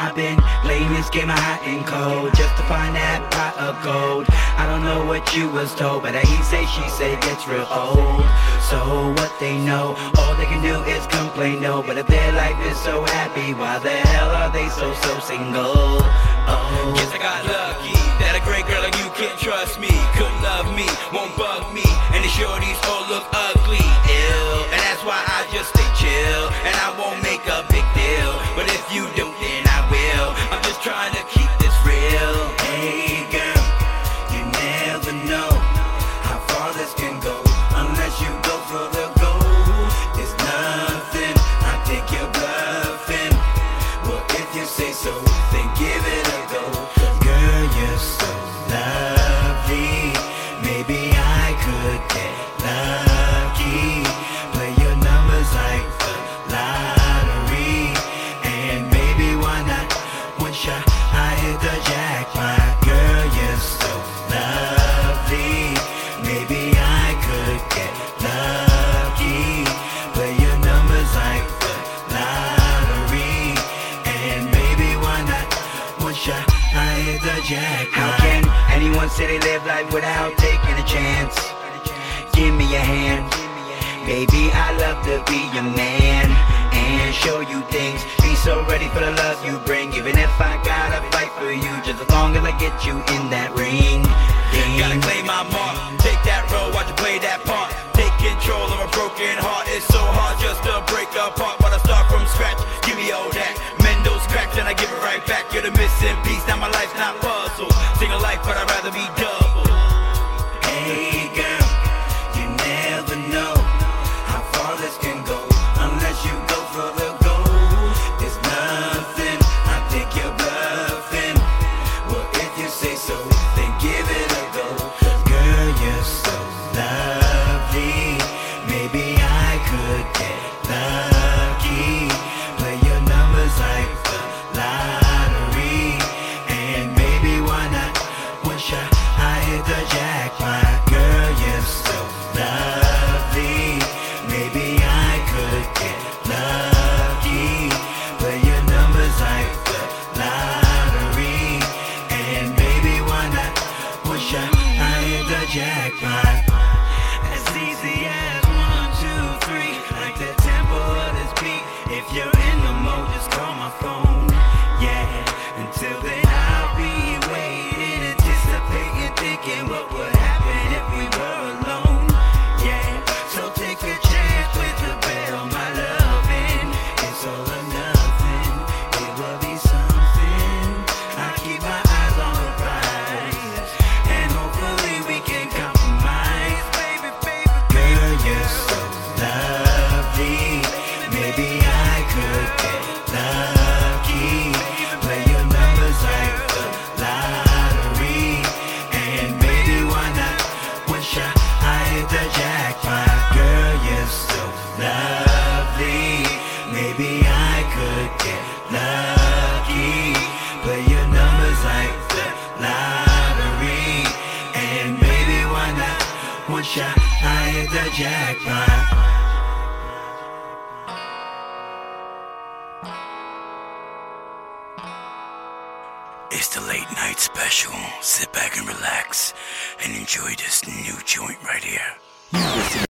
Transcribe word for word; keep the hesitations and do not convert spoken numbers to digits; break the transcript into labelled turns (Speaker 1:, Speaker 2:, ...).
Speaker 1: I've been playing this game of hot and cold just to find that pot of gold. I don't know what you was told, but he say, she say gets real old. So what they know, all they can do is complain, no. But if their life is so happy, why the hell are they so, so single? Oh,
Speaker 2: guess I got lucky that a great girl like you can trust me, could love me, won't bug me, and the shorties all look ugly, ill, and that's why I just stay chill, and I won't make a big deal. But if you do, then I will. I'm just trying to keep this real.
Speaker 1: Hey girl, you never know how far this can go unless you go for the gold. It's nothing, I think you're bluffing. Well, if you say so, then give it a go. Girl, you're so lovely. Maybe I could get lucky. Play your numbers like the lottery, and maybe why not? One shot, I hit the jackpot. Girl, you're so lovely. Maybe I could get lucky. Play your numbers like the lottery, and maybe why not? One shot, I hit the jackpot. How can anyone say they live life without taking a chance? Give me a hand, baby, I love to be your man and show you things. Be so ready for the love you bring, even if I gotta fight for you, just as long as I get you in that ring. Game.
Speaker 2: Gotta claim my mark, take that role, watch you play that part. Take control of a broken heart. It's so hard just to break apart, but I start from scratch. Give me all that, mend those cracks, and I give it right back. You're the missing piece, now my life's not puzzle. Single life, but I'd rather be double.
Speaker 1: Hey girl, you never know how far this can go unless you go for the gold. It's nothing, I think you're bluffing. Well, if you say so, then give it a go. Girl, you're so lovely. Maybe I could get lucky. Play your numbers like the lottery, and maybe why not? One shot, I hit the jackpot. Girl, you're so lovely. Maybe I could get lucky. Play your numbers like the lottery, and maybe why not? One shot, I hit the jackpot. As easy as one, two, three, like the tempo of this beat. If you're in the mode, just call my phone. Yeah, until then I'll be waiting, anticipating, thinking what would happen if we were alone. Yeah, so take a chance with the bet on my loving. It's all or nothing, it will be something. I keep my eyes on the prize, and hopefully we can compromise. Baby, baby, girl, you're so lovely. Maybe I could get lucky. Play your numbers like the lottery, and maybe why not? One shot, I hit the jackpot. Girl, you're so lovely. Maybe I could get lucky. Play your numbers like the lottery, and maybe why not? One shot, I hit the jackpot. It's the late night special. Sit back and relax and enjoy this new joint right here.